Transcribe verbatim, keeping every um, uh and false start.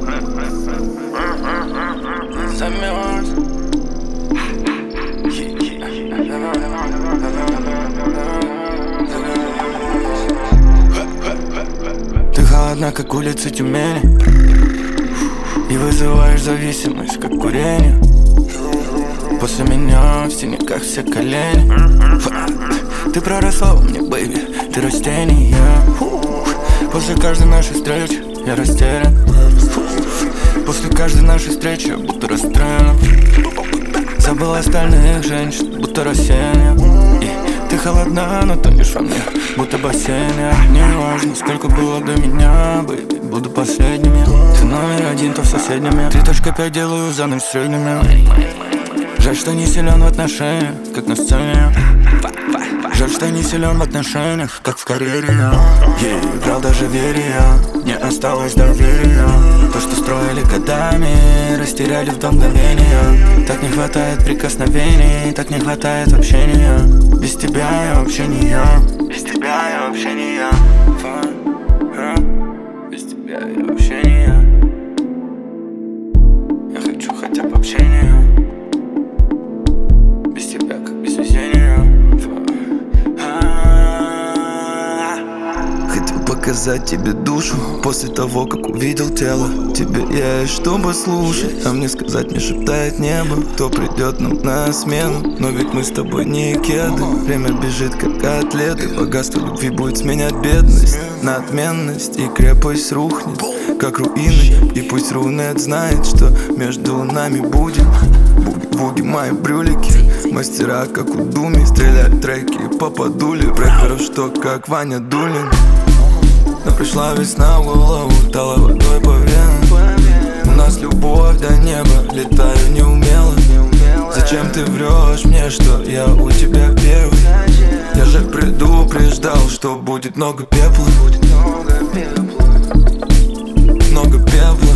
Ты холодна, как улицы Тюмени, и вызываешь зависимость, как курение. После меня в синяках все колени. Ты проросла во мне, бэйби, ты растение. После каждой нашей встречи я растерян. После каждой нашей встречи я будто расстроен. Забыл остальных женщин, будто рассеян. И ты холодна, но тонешь во мне, будто бассейн. Не важно, сколько было до меня, бэйби, буду последним я. Ты номер один, то в соседнем я. три точка пять делаю за ночь средними. Жаль, что не силен в отношениях, как на сцене. Жаль, что не силен в отношениях, как в карьере я. Ей играл даже верия, не осталось доверия. То, что строили годами, растеряли в до мгновения. Так не хватает прикосновений, так не хватает общения. Без тебя я вообще не я. Без тебя я вообще не я. Без тебя я вообще не я. Я хочу хотя бы общения. Без тебя как без везения. Хотел показать тебе душу после того, как увидел тело. Тебе есть что послушать, а мне сказать не шептает небо. Кто придет нам на смену, но ведь мы с тобой не кеды. Время бежит как атлеты, богатство любви будет сменять бедность на отменность, и крепость рухнет, как руины. И пусть Рунет знает, что между нами будет. Буги-буги мои брюлики, мастера как у Думи, стреляют треки по подуле рэперов, что как Ваня Дулин. Но пришла весна в голову, дала водой по венам. У нас любовь до неба, летаю неумело. Зачем ты врешь мне, что я у тебя первый? Я же предупреждал, что будет много пепла. Много пепла.